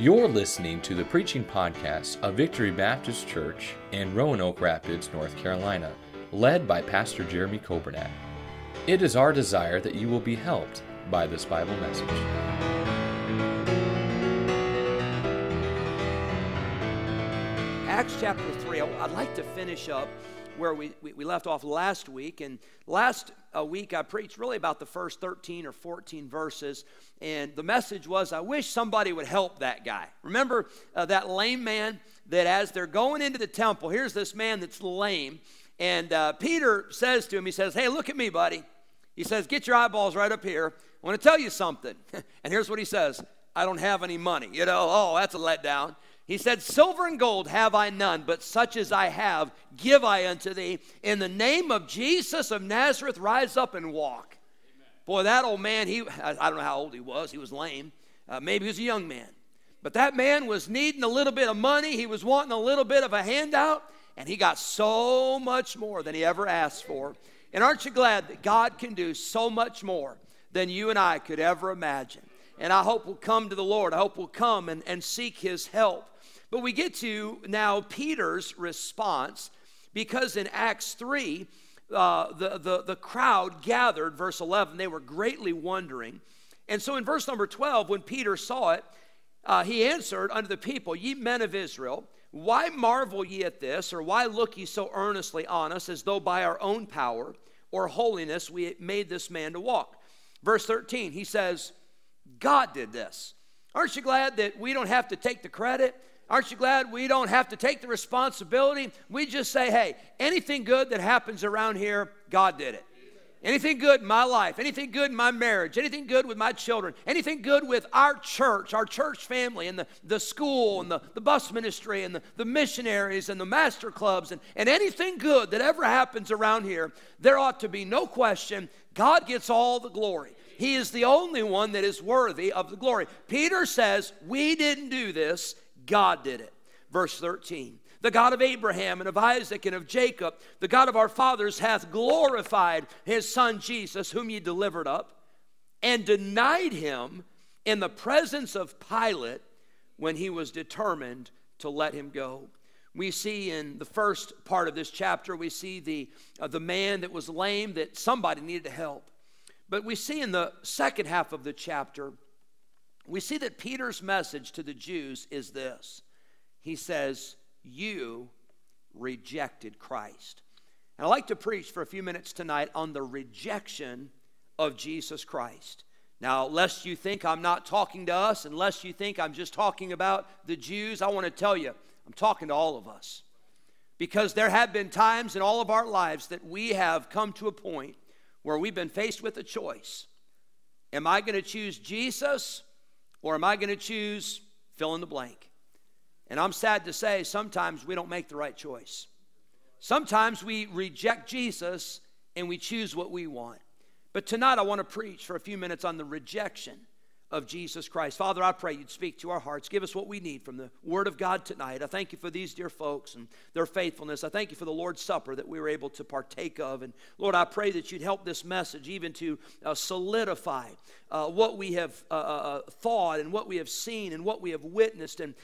You're listening to the preaching podcast of Victory Baptist Church in Roanoke Rapids, North Carolina, led by Pastor Jeremy Coburnack. It is our desire that you will be helped by this Bible message. Acts chapter 3, I'd like to finish up where we left off last week. And last week I preached really about the first 13 or 14 verses. And the message was, I wish somebody would help that guy. Remember that lame man that as they're going into the temple, here's this man that's lame. And Peter says to him, he says, hey, look at me, buddy. He says, get your eyeballs right up here. I want to tell you something. And here's what he says, I don't have any money. Oh, that's a letdown. He said, silver and gold have I none, but such as I have give I unto thee. In the name of Jesus of Nazareth, rise up and walk. Amen. Boy, that old man, I don't know how old he was lame. Maybe he was a young man. But that man was needing a little bit of money. He was wanting a little bit of a handout, and he got so much more than he ever asked for. And aren't you glad that God can do so much more than you and I could ever imagine? And I hope we'll come to the Lord. I hope we'll come and seek His help. But we get to now Peter's response, because in Acts 3, the crowd gathered, verse 11, they were greatly wondering. And so in verse number 12, when Peter saw it, he answered unto the people, ye men of Israel, why marvel ye at this, or why look ye so earnestly on us, as though by our own power or holiness we made this man to walk? Verse 13, he says, God did this. Aren't you glad that we don't have to take the credit? Aren't you glad we don't have to take the responsibility? We just say, hey, anything good that happens around here, God did it. Anything good in my life, anything good in my marriage, anything good with my children, anything good with our church family, and the school, and the bus ministry, and the missionaries, and the master clubs, and anything good that ever happens around here, there ought to be no question, God gets all the glory. He is the only one that is worthy of the glory. Peter says, we didn't do this, God did it. Verse 13, the God of Abraham and of Isaac and of Jacob, the God of our fathers hath glorified his son Jesus, whom ye delivered up, and denied him in the presence of Pilate when he was determined to let him go. We see in the first part of this chapter, we see the man that was lame, that somebody needed to help. But we see in the second half of the chapter, we see that Peter's message to the Jews is this. He says, you rejected Christ. And I'd like to preach for a few minutes tonight on the rejection of Jesus Christ. Now, lest you think I'm not talking to us, and lest you think I'm just talking about the Jews, I want to tell you, I'm talking to all of us. Because there have been times in all of our lives that we have come to a point where we've been faced with a choice. Am I going to choose Jesus, or am I going to choose fill in the blank? And I'm sad to say, sometimes we don't make the right choice. Sometimes we reject Jesus and we choose what we want. But tonight I want to preach for a few minutes on the rejection of Jesus Christ. Father, I pray you'd speak to our hearts. Give us what we need from the Word of God tonight. I thank you for these dear folks and their faithfulness. I thank you for the Lord's Supper that we were able to partake of. And Lord, I pray that you'd help this message even to solidify what we have thought and what we have seen and what we have witnessed, and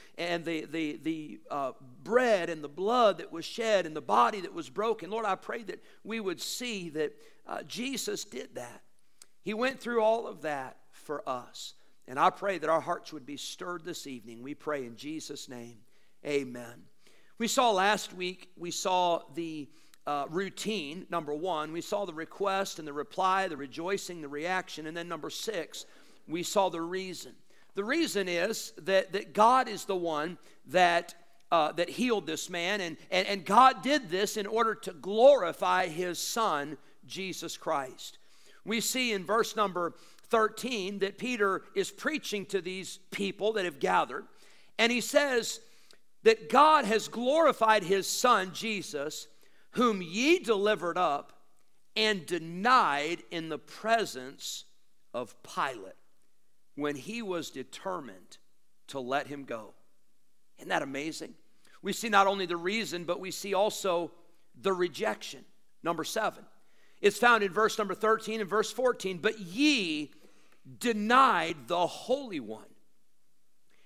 the bread and the blood that was shed and the body that was broken. Lord, I pray that we would see that Jesus did that. He went through all of that for us. And I pray that our hearts would be stirred this evening. We pray in Jesus' name, amen. We saw last week, we saw the routine, number one. We saw the request and the reply, the rejoicing, the reaction. And then number 6, we saw the reason. The reason is that God is the one that healed this man. And God did this in order to glorify his son, Jesus Christ. We see in verse number 13 that Peter is preaching to these people that have gathered, and he says that God has glorified his son Jesus, whom ye delivered up and denied in the presence of Pilate when he was determined to let him go. Isn't that amazing? We see not only the reason, but we see also the rejection. Number 7. It's found in verse number 13 and verse 14. But ye denied the Holy One.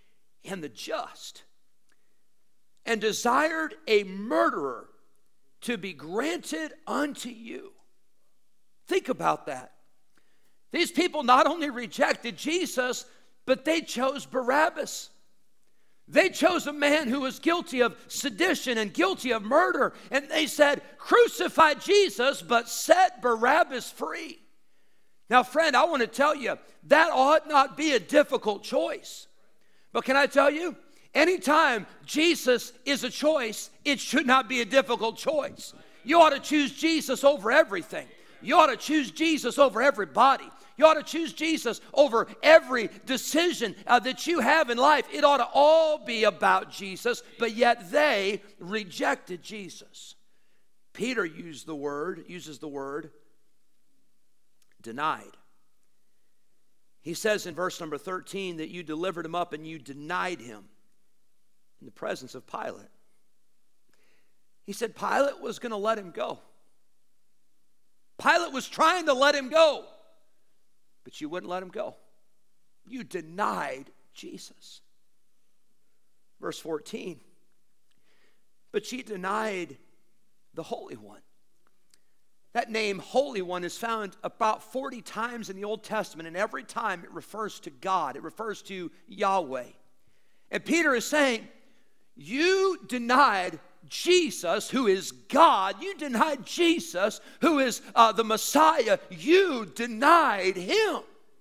and the just, and desired a murderer to be granted unto you. Think about that. These people not only rejected Jesus, but they chose Barabbas. They chose a man who was guilty of sedition and guilty of murder. And they said, crucify Jesus, but set Barabbas free. Now, friend, I want to tell you, that ought not be a difficult choice. But can I tell you, anytime Jesus is a choice, it should not be a difficult choice. You ought to choose Jesus over everything. You ought to choose Jesus over everybody. You ought to choose Jesus over every decision that you have in life. It ought to all be about Jesus, but yet they rejected Jesus. Peter uses the word denied. He says in verse number 13 that you delivered him up and you denied him in the presence of Pilate. He said Pilate was going to let him go. Pilate was trying to let him go. But you wouldn't let him go. You denied Jesus. Verse 14. But ye denied the Holy One. That name, Holy One, is found about 40 times in the Old Testament, and every time it refers to God. It refers to Yahweh. And Peter is saying, you denied Jesus, who is God. You denied Jesus, who is the Messiah. You denied him.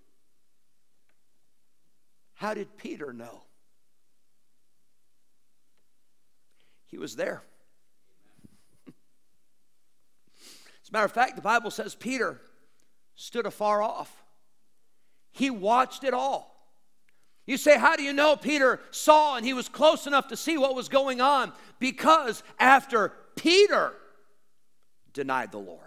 How did Peter know? He was there. As a matter of fact, the Bible says Peter stood afar off. He watched it all. You say, how do you know Peter saw and he was close enough to see what was going on? Because after Peter denied the Lord.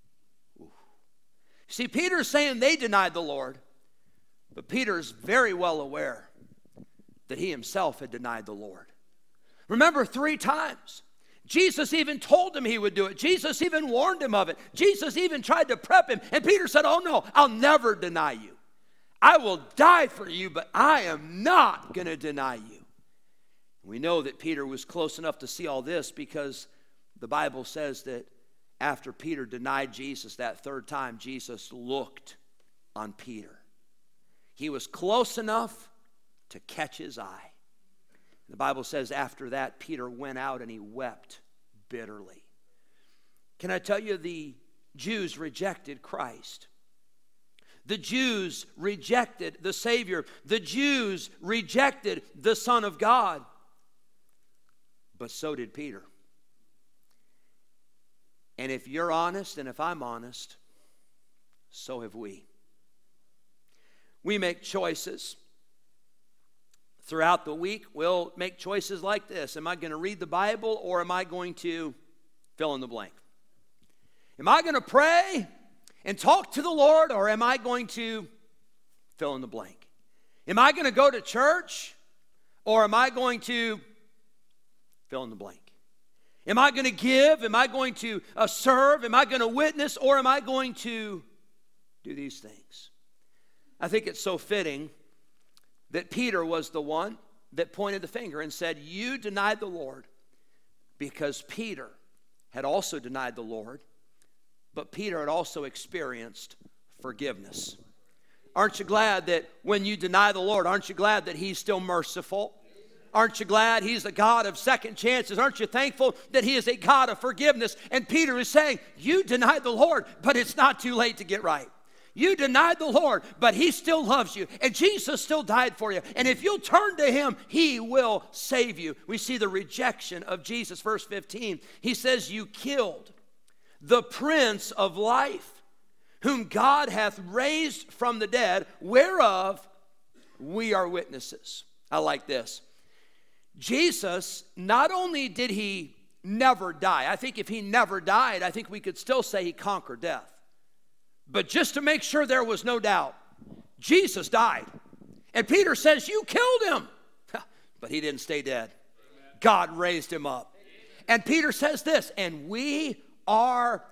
See, Peter's saying they denied the Lord, but Peter's very well aware that he himself had denied the Lord. Remember, 3 times. Jesus even told him he would do it. Jesus even warned him of it. Jesus even tried to prep him. And Peter said, oh no, I'll never deny you. I will die for you, but I am not going to deny you. We know that Peter was close enough to see all this because the Bible says that after Peter denied Jesus that 3rd time, Jesus looked on Peter. He was close enough to catch his eye. The Bible says after that, Peter went out and he wept bitterly. Can I tell you, the Jews rejected Christ. The Jews rejected the Savior. The Jews rejected the Son of God. But so did Peter. And if you're honest, and if I'm honest, so have we. We make choices. Throughout the week, we'll make choices like this. Am I going to read the Bible, or am I going to fill in the blank? Am I going to pray and talk to the Lord, or am I going to fill in the blank? Am I going to go to church, or am I going to fill in the blank? Am I going to give? Am I going to serve? Am I going to witness, or am I going to do these things? I think it's so fitting that Peter was the one that pointed the finger and said, you denied the Lord, because Peter had also denied the Lord, but Peter had also experienced forgiveness. Aren't you glad that when you deny the Lord, aren't you glad that he's still merciful? Aren't you glad he's the God of second chances? Aren't you thankful that he is a God of forgiveness? And Peter is saying, you denied the Lord, but it's not too late to get right. You denied the Lord, but he still loves you. And Jesus still died for you. And if you'll turn to him, he will save you. We see the rejection of Jesus. Verse 15, he says, you killed the Prince of Life, whom God hath raised from the dead, whereof we are witnesses. I like this. Jesus, not only did he never die, I think if he never died, I think we could still say he conquered death. But just to make sure there was no doubt, Jesus died. And Peter says, you killed him. But he didn't stay dead. God raised him up. And Peter says this, and we are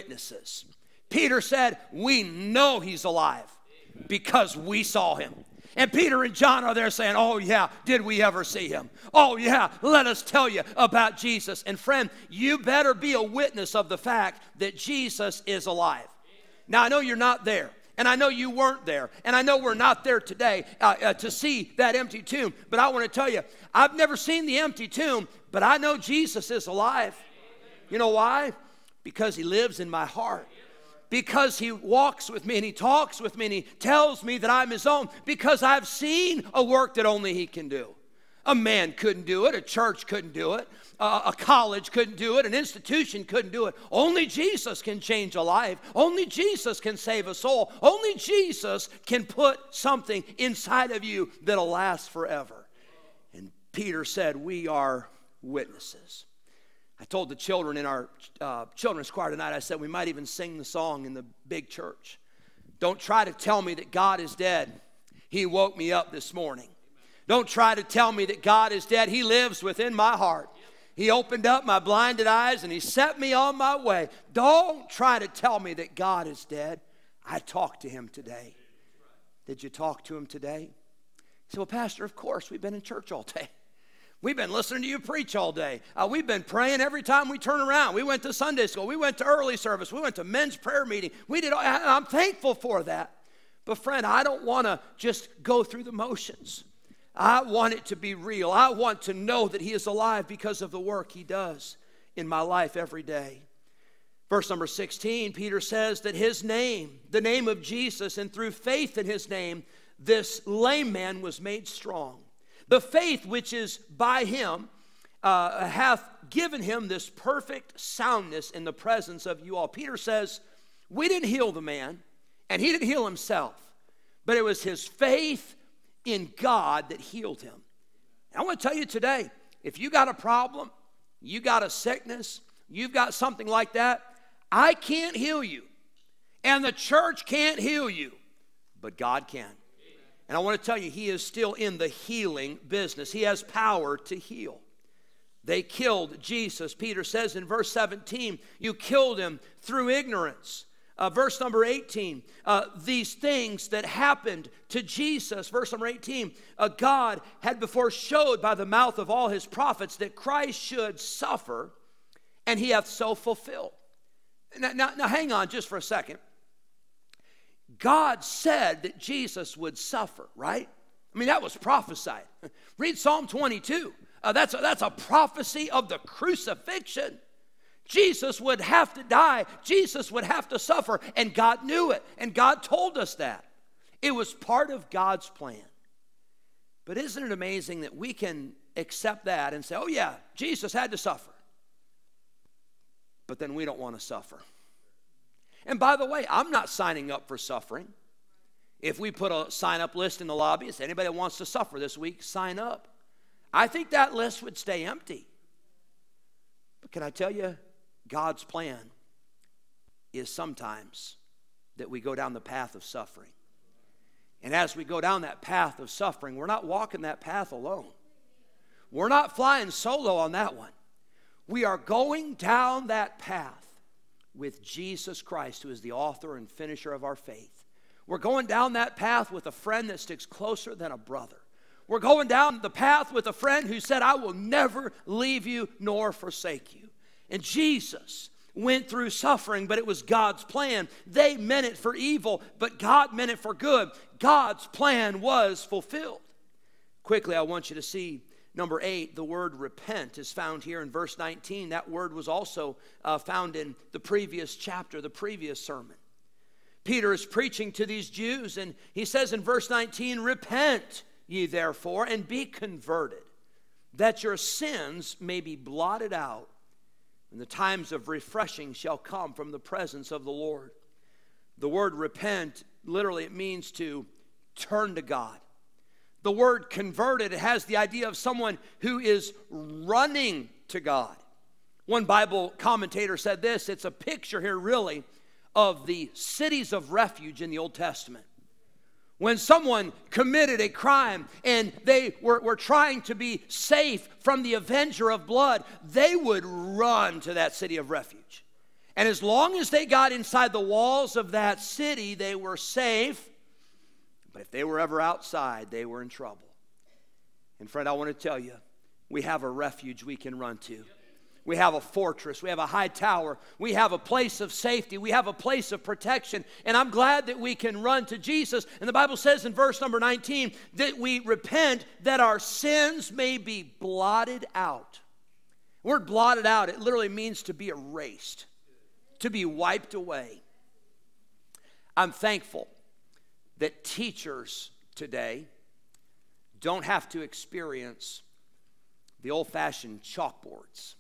witnesses. Peter said, we know he's alive because we saw him. And Peter and John are there saying, oh yeah, did we ever see him? Oh yeah, let us tell you about Jesus. And friend, you better be a witness of the fact that Jesus is alive. Now I know you're not there. And I know you weren't there. And I know we're not there today to see that empty tomb. But I want to tell you, I've never seen the empty tomb, but I know Jesus is alive. You know why? Because he lives in my heart. Because he walks with me and he talks with me and he tells me that I'm his own. Because I've seen a work that only he can do. A man couldn't do it. A church couldn't do it. A college couldn't do it. An institution couldn't do it. Only Jesus can change a life. Only Jesus can save a soul. Only Jesus can put something inside of you that'll last forever. And Peter said, we are witnesses. I told the children in our children's choir tonight, I said we might even sing the song in the big church. Don't try to tell me that God is dead. He woke me up this morning. Don't try to tell me that God is dead. He lives within my heart. He opened up my blinded eyes and he set me on my way. Don't try to tell me that God is dead. I talked to him today. Did you talk to him today? He said, well, Pastor, of course, we've been in church all day. We've been listening to you preach all day. We've been praying every time we turn around. We went to Sunday school. We went to early service. We went to men's prayer meeting. I'm thankful for that. But friend, I don't want to just go through the motions. I want it to be real. I want to know that he is alive because of the work he does in my life every day. Verse number 16, Peter says that his name, the name of Jesus, and through faith in his name, this lame man was made strong. The faith which is by him hath given him this perfect soundness in the presence of you all. Peter says, we didn't heal the man, and he didn't heal himself, but it was his faith in God that healed him. And I want to tell you today, if you got a problem, you got a sickness, you've got something like that, I can't heal you, and the church can't heal you, but God can. And I want to tell you, he is still in the healing business. He has power to heal. They killed Jesus. Peter says in verse 17, you killed him through ignorance. Verse number 18, these things that happened to Jesus, verse number 18, God had before showed by the mouth of all his prophets that Christ should suffer, and he hath so fulfilled. Now hang on just for a second. God said that Jesus would suffer, right? I mean, that was prophesied. Read Psalm 22. That's a prophecy of the crucifixion. Jesus would have to die. Jesus would have to suffer. And God knew it. And God told us that. It was part of God's plan. But isn't it amazing that we can accept that and say, oh yeah, Jesus had to suffer. But then we don't want to suffer. And by the way, I'm not signing up for suffering. If we put a sign-up list in the lobby, if anybody that wants to suffer this week, sign up. I think that list would stay empty. But can I tell you, God's plan is sometimes that we go down the path of suffering. And as we go down that path of suffering, we're not walking that path alone. We're not flying solo on that one. We are going down that path with Jesus Christ, who is the author and finisher of our faith. We're going down that path with a friend that sticks closer than a brother. We're going down the path with a friend who said, I will never leave you nor forsake you. And Jesus went through suffering, but it was God's plan. They meant it for evil, but God meant it for good. God's plan was fulfilled. Quickly, I want you to see number 8, the word repent is found here in verse 19. That word was also found in the previous chapter, the previous sermon. Peter is preaching to these Jews, and he says in verse 19, repent ye therefore, and be converted, that your sins may be blotted out, and the times of refreshing shall come from the presence of the Lord. The word repent, literally it means to turn to God. The word converted has the idea of someone who is running to God. One Bible commentator said this, it's a picture here really of the cities of refuge in the Old Testament. When someone committed a crime and they were trying to be safe from the avenger of blood, they would run to that city of refuge. And as long as they got inside the walls of that city, they were safe. But if they were ever outside, they were in trouble. And friend, I want to tell you, we have a refuge we can run to. We have a fortress. We have a high tower. We have a place of safety. We have a place of protection. And I'm glad that we can run to Jesus. And the Bible says in verse number 19 that we repent that our sins may be blotted out. The word blotted out, it literally means to be erased, to be wiped away. I'm thankful that teachers today don't have to experience the old-fashioned chalkboards.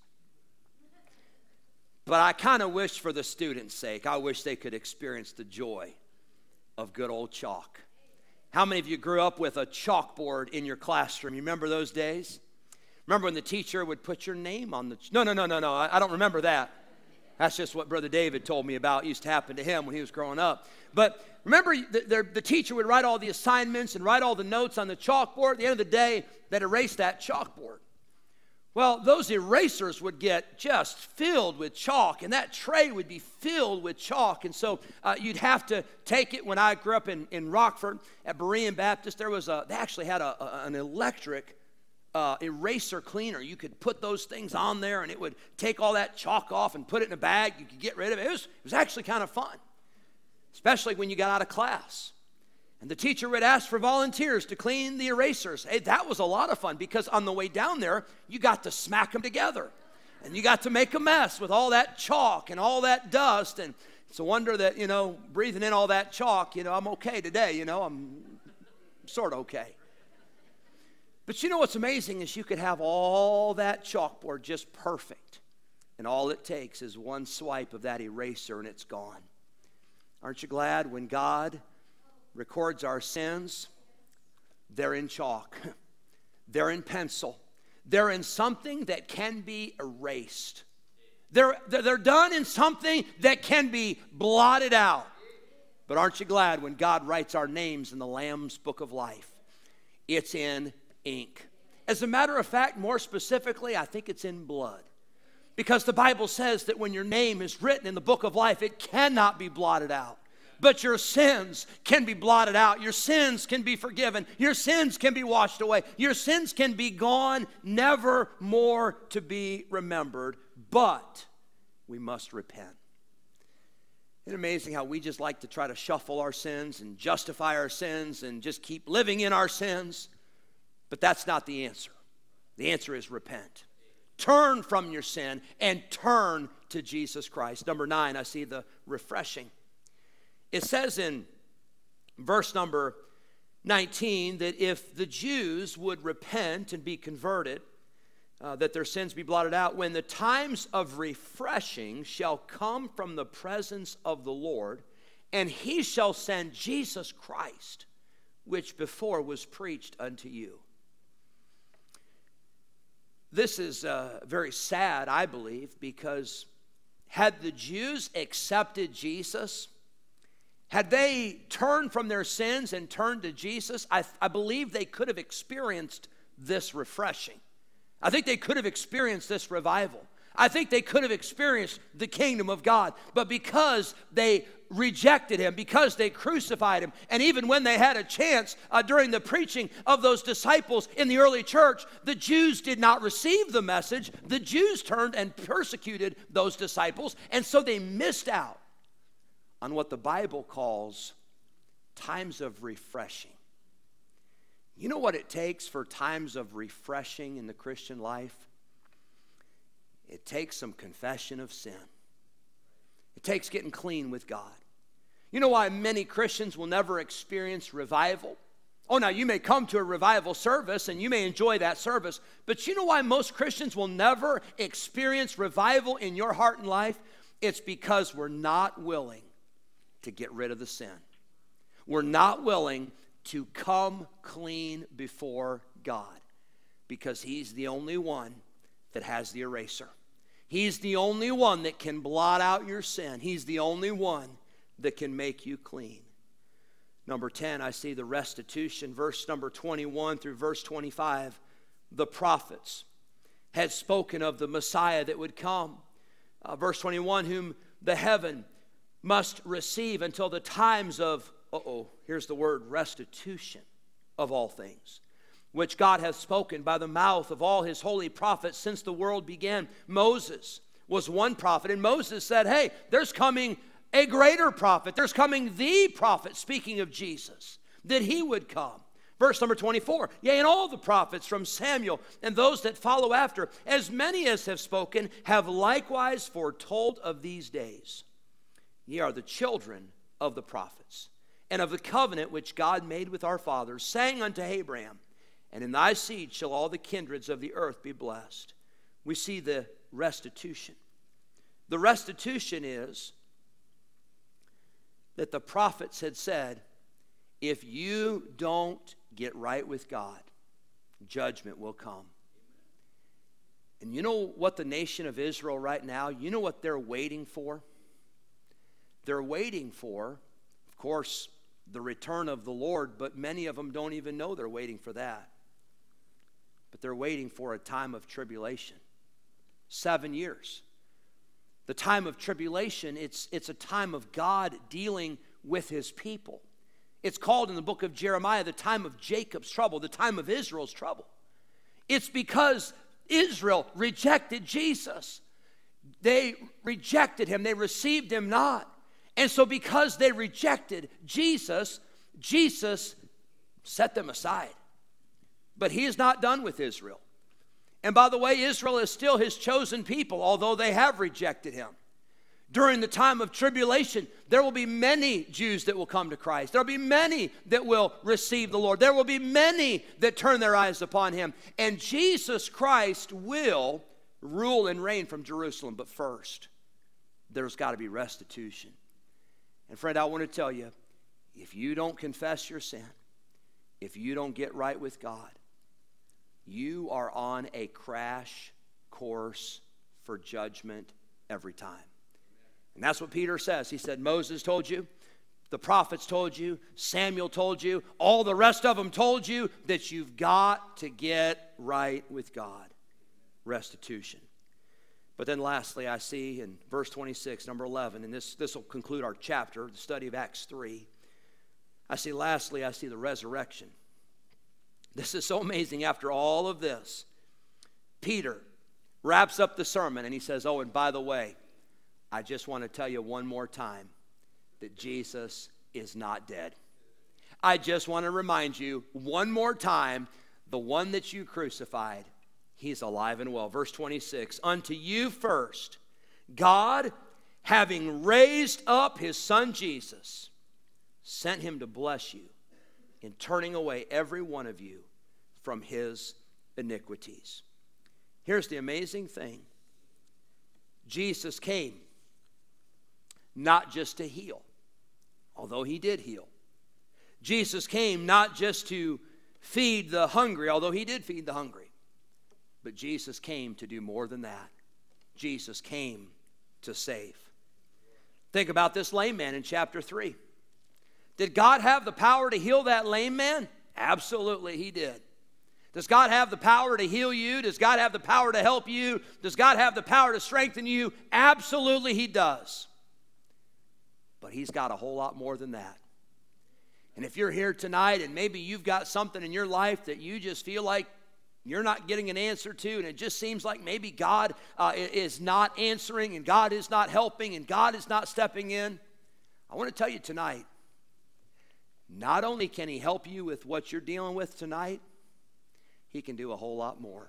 But I kind of wish, for the students' sake, I wish they could experience the joy of good old chalk. How many of you grew up with a chalkboard in your classroom? You remember those days? Remember when the teacher would put your name on the... No, I don't remember that. That's just what Brother David told me about. It used to happen to him when he was growing up. But remember, the teacher would write all the assignments and write all the notes on the chalkboard. At the end of the day, they'd erase that chalkboard. Well, those erasers would get just filled with chalk, and that tray would be filled with chalk. And so you'd have to take it. When I grew up in Rockford at Berean Baptist, they actually had an electric eraser cleaner. You could put those things on there, and it would take all that chalk off and put it in a bag. You could get rid of it. It was actually kind of fun, especially when you got out of class. And the teacher would ask for volunteers to clean the erasers. Hey, that was a lot of fun, because on the way down there, you got to smack them together. And you got to make a mess with all that chalk and all that dust. And it's a wonder that, breathing in all that chalk, I'm okay today. I'm sort of okay. But what's amazing is you could have all that chalkboard just perfect. And all it takes is one swipe of that eraser and it's gone. Aren't you glad when God records our sins? They're in chalk. They're in pencil. They're in something that can be erased. They're done in something that can be blotted out. But aren't you glad when God writes our names in the Lamb's Book of Life? It's in ink. As a matter of fact, more specifically, I think it's in blood. Because the Bible says that when your name is written in the book of life, it cannot be blotted out. But your sins can be blotted out. Your sins can be forgiven. Your sins can be washed away. Your sins can be gone, never more to be remembered. But we must repent. Isn't it amazing how we just like to try to shuffle our sins and justify our sins and just keep living in our sins? But that's not the answer. The answer is repent. Turn from your sin and turn to Jesus Christ. Number 9, I see the refreshing. It says in verse number 19 that if the Jews would repent and be converted, that their sins be blotted out, when the times of refreshing shall come from the presence of the Lord, and he shall send Jesus Christ, which before was preached unto you. This is very sad, I believe, because had the Jews accepted Jesus, had they turned from their sins and turned to Jesus, I believe they could have experienced this refreshing. I think they could have experienced this revival. I think they could have experienced the kingdom of God. But because they rejected him, because they crucified him, and even when they had a chance during the preaching of those disciples in the early church, the Jews did not receive the message. The Jews turned and persecuted those disciples, and so they missed out on what the Bible calls times of refreshing. You know what it takes for times of refreshing in the Christian life? It takes some confession of sin. It takes getting clean with God. You know why many Christians will never experience revival? Oh, now you may come to a revival service and you may enjoy that service, but you know why most Christians will never experience revival in your heart and life? It's because we're not willing to get rid of the sin. We're not willing to come clean before God, because he's the only one that has the eraser. He's the only one that can blot out your sin. He's the only one that can make you clean. Number 10, I see the restitution. Verse number 21 through verse 25, the prophets had spoken of the Messiah that would come. Verse 21, whom the heaven must receive until the times of here's the word, restitution of all things, which God hath spoken by the mouth of all his holy prophets since the world began. Moses was one prophet, and Moses said, hey, there's coming a greater prophet. There's coming the prophet, speaking of Jesus, that he would come. Verse number 24, yea, and all the prophets from Samuel and those that follow after, as many as have spoken, have likewise foretold of these days. Ye are the children of the prophets, and of the covenant which God made with our fathers, saying unto Abraham, and in thy seed shall all the kindreds of the earth be blessed. We see the restitution. The restitution is that the prophets had said, if you don't get right with God, judgment will come. And you know what the nation of Israel right now, you know what they're waiting for? They're waiting for, of course, the return of the Lord, but many of them don't even know they're waiting for that. But they're waiting for a time of tribulation. 7 years. The time of tribulation, it's a time of God dealing with his people. It's called in the book of Jeremiah the time of Jacob's trouble, the time of Israel's trouble. It's because Israel rejected Jesus. They rejected him. They received him not. And so because they rejected Jesus, Jesus set them aside. But he is not done with Israel. And by the way, Israel is still his chosen people, although they have rejected him. During the time of tribulation, there will be many Jews that will come to Christ. There will be many that will receive the Lord. There will be many that turn their eyes upon him. And Jesus Christ will rule and reign from Jerusalem. But first, there's got to be restitution. And friend, I want to tell you, if you don't confess your sin, if you don't get right with God, you are on a crash course for judgment every time. And that's what Peter says. He said, Moses told you, the prophets told you, Samuel told you, all the rest of them told you that you've got to get right with God. Restitution. But then lastly, I see in verse 26, number 11, and this will conclude our chapter, the study of Acts 3. I see the resurrection. This is so amazing. After all of this, Peter wraps up the sermon and he says, oh, and by the way, I just want to tell you one more time that Jesus is not dead. I just want to remind you one more time, the one that you crucified, he's alive and well. Verse 26, unto you first, God, having raised up his son Jesus, sent him to bless you in turning away every one of you from his iniquities. Here's the amazing thing. Jesus came not just to heal, although he did heal. Jesus came not just to feed the hungry, although he did feed the hungry. But Jesus came to do more than that. Jesus came to save. Think about this lame man in chapter 3. Did God have the power to heal that lame man? Absolutely, he did. Does God have the power to heal you? Does God have the power to help you? Does God have the power to strengthen you? Absolutely, he does. But he's got a whole lot more than that. And if you're here tonight and maybe you've got something in your life that you just feel like you're not getting an answer to, and it just seems like maybe God is not answering and God is not helping and God is not stepping in, I want to tell you tonight, not only can he help you with what you're dealing with tonight, he can do a whole lot more.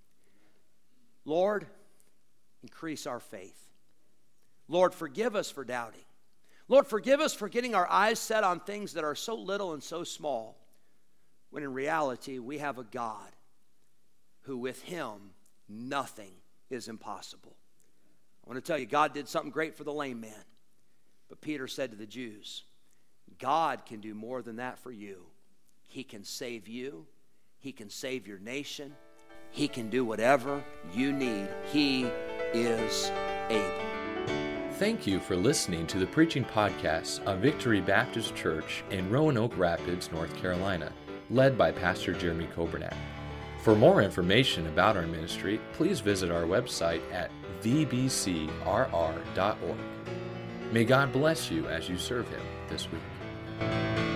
Lord, increase our faith. Lord, forgive us for doubting. Lord, forgive us for getting our eyes set on things that are so little and so small, when in reality we have a God who with him nothing is impossible. I want to tell you, God did something great for the lame man. But Peter said to the Jews, God can do more than that for you. He can save you. He can save your nation. He can do whatever you need. He is able. Thank you for listening to the preaching podcast of Victory Baptist Church in Roanoke Rapids, North Carolina, led by Pastor Jeremy Coburnack. For more information about our ministry, please visit our website at vbcrr.org. May God bless you as you serve him this week. Amen.